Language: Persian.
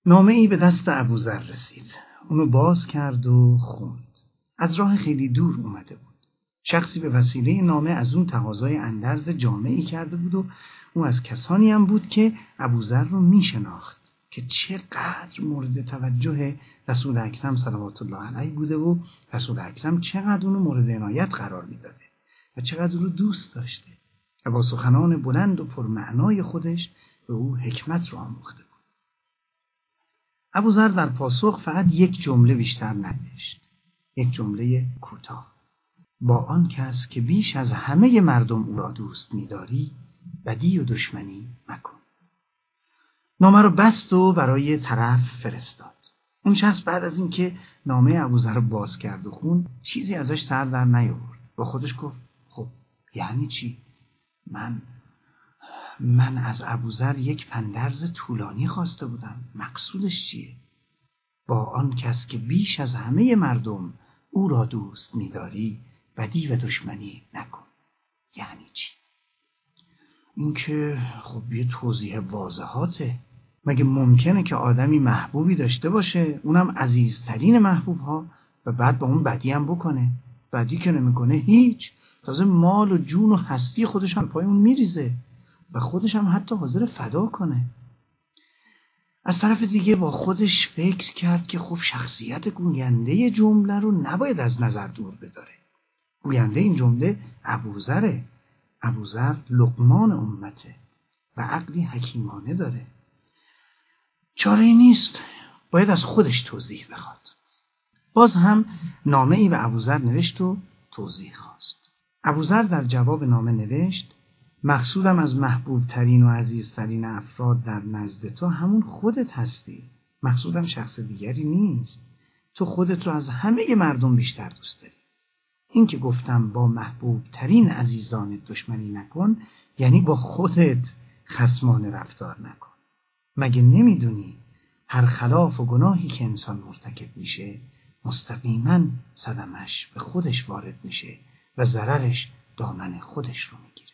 نامه ای به دست ابوذر رسید. اونو باز کرد و خوند. از راه خیلی دور اومده بود. شخصی به وسیله نامه از اون تقاضای اندرز جامعی کرده بود و او از کسانی هم بود که ابوذر رو میشناخت که چقدر مورد توجه رسول اکرم صلوات الله علیه بوده و رسول اکرم چقدر اونو مورد عنایت قرار میداده و چقدر اونو دوست داشته و با سخنان بلند و پرمعنای خودش به او حکمت رو آموخته بود. ابوذر در پاسخ فقط یک جمله بیشتر ننوشت. یک جمله کوتاه: با آن کس که بیش از همه مردم او را دوست می‌داری بدی و دشمنی مکن. نامه رو بست و برای طرف فرستاد. اون شخص بعد از اینکه نامه ابوذر رو باز کرد و خوند چیزی ازش سر در نیاورد. با خودش گفت خب یعنی چی؟ من از ابوذر یک پندرز طولانی خواسته بودم. مقصودش چیه؟ با آن کس که بیش از همه مردم او را دوست می‌داری بدی و دشمنی نکن. یعنی چی؟ این که خب یه توضیح واضحاته. مگه ممکنه که آدمی محبوبی داشته باشه، اونم عزیزترین محبوبها، و بعد با اون بدی هم بکنه؟ بدی که نمیکنه هیچ، تازه مال و جون و هستی خودش هم پای اون میریزه و خودش هم حتی حاضر فدا کنه. از طرف دیگه با خودش فکر کرد که خب شخصیت گوینده جمله رو نباید از نظر دور بداره. گوینده این جمله ابوذره. ابوذر لقمان امته و عقلی حکیمانه داره. چاره‌ای نیست، باید از خودش توضیح بخواد. باز هم نامه ای به ابوذر نوشت و توضیح خواست. ابوذر در جواب نامه نوشت: مقصودم از محبوب ترین و عزیزترین افراد در نزد تو همون خودت هستی. مقصودم شخص دیگری نیست. تو خودت رو از همه مردم بیشتر دوست داری. این که گفتم با محبوب ترین عزیزان دشمنی نکن، یعنی با خودت خصمانه رفتار نکن. مگه نمیدونی هر خلاف و گناهی که انسان مرتکب میشه مستقیما صدمش به خودش وارد میشه و ضررش دامن خودش رو میگیره.